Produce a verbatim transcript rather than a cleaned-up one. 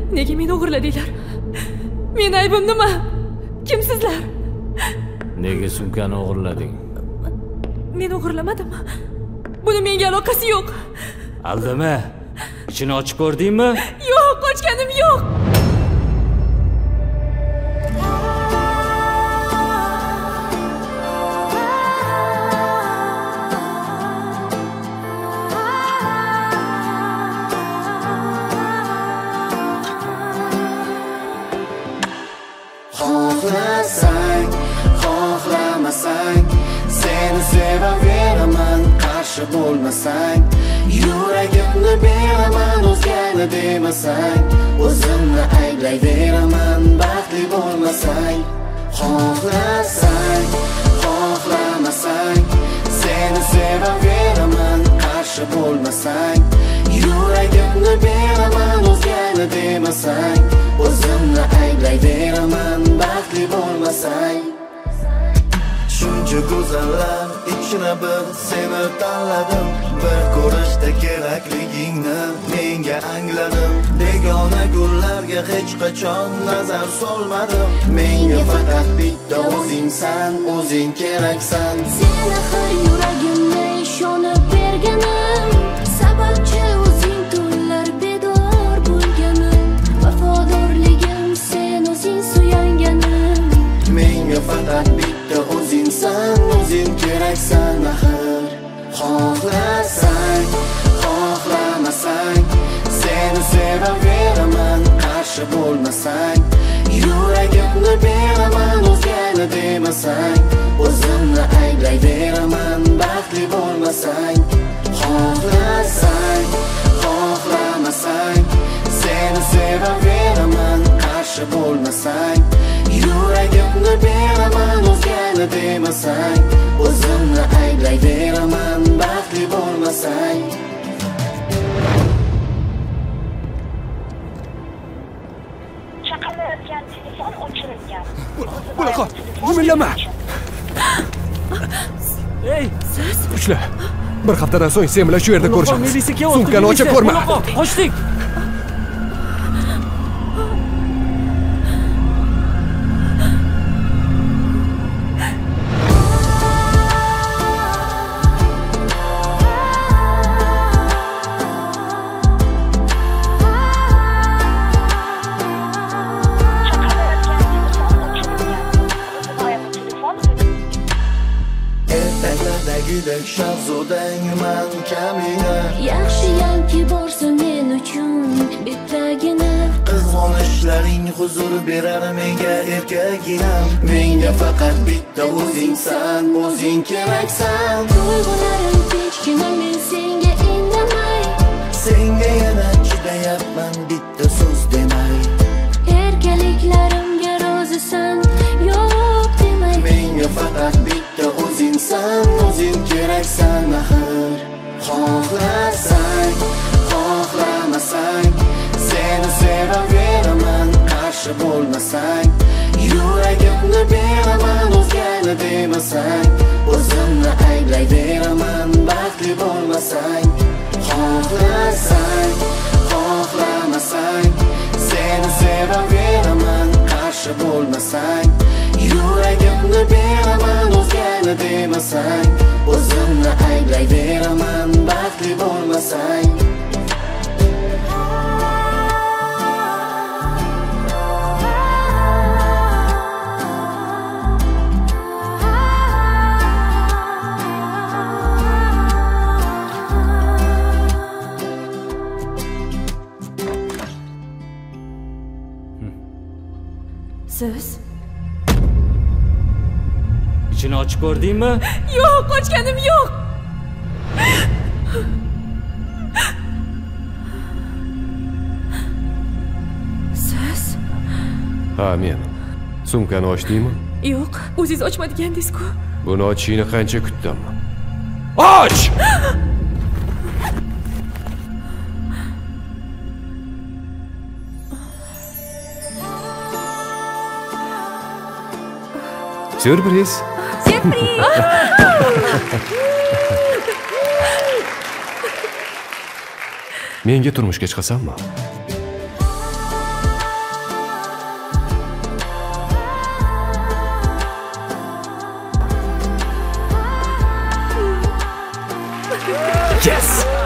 Nega meni o'g'irladinglar? Meni aybim nima? Kimsizlar? Nega sumkani o'g'irlading? Men o'g'irlamadim. Buni menga aloqasi yo'q. Aldama. Ichini ochib ko'rdingmi? Yo'q, ochganim yo'q. Xohlasang, xohlamasang, seni sevaveraman, qarshi bo'lmasang, yuragimni beraman, o'zgani demasang, o'zimni ayblayveraman, baxtli bo'lmasang. Xohlasang, xohlamasang, seni sevaveraman, qarshi bo'lmasang, yuragimni beraman, o'zgani demasang, o'zimni ayblayveraman, baxtli bo'lmasang. Shuncha go'zallar ichine bir seni tanladim, bir ko'rishda kerakligingni menga angladim. Begona gullarga hech qachon nazar solmadim, menga faqat bitta o'zingsan, o'zing keraksan. Sen axir yuragimni ishonib berganim, sababchi o'zing tunlar bedor bo'lganim, vafodorligim sen o'zing suyanganim. Menga faqat bitta o'zingsan, o'zing keraksan axir. Xohlasang, xohlamasang, seni sevaveraman, qarshi bo'lmasang, yuragimni beraman, o'zgani demasang, o'zimni ayblayveraman, baxtli bo'lmasang. Xohlasang, xohlamasang, seni sevaveraman, qarshi bo'lmasang, yuragimni beraman, o'zgani demasang, o'zimni ayblayveraman, baxtli bo'lmasang. Chaqirayotgan telefon o'chirilgan. Bunaqa gumillama. Ey, siz? Ushla. Bir haftadan so'ng sen bilan shu yerda ko'rishamiz. Sumkani ochib ko'rma. Ochdik. Ertaklardagidek shahzodang man kamina, Yaxshiyamki borsa men uchun bittagina. qizg'onishlaring huzur berar menga erkaginam. Menga faqat bitta o'zingsan, o'zing keraksan. Tuyg'ularim tinchgina, men senga indamay, Senga yana chidayapman, bitta so'z demay. erkaliklarimga rozisan, yo'q demay. Menga faqat bitta o'zingsan, o'zing keraksan axir. Xohlasang, xohlamasang, seni sevaveraman, qarshi bo'lmasang, yuragimni beraman, o'zgani demasang, o'zimni ayblayveraman, baxtli bo'lmasang. Xohlasang, xohlamasang, seni sevaveraman, qarshi bo'lmasang, yuragimni beraman, o'zgani demasang, o'zimni ayblayveraman, baxtli bo'lmasang. Siz? Ichini ochib ko'rdingmi? Yo'q, ochganim yo'q. Siz? Ha, men. Sumkani ochdingmi? Yo'q, o'zingiz ochmadigandingiz-ku. Buni ochishingni qancha kutdim. Och! Sürpriz. Sürpriz. Menga turmushga chiqasanmi? Yes!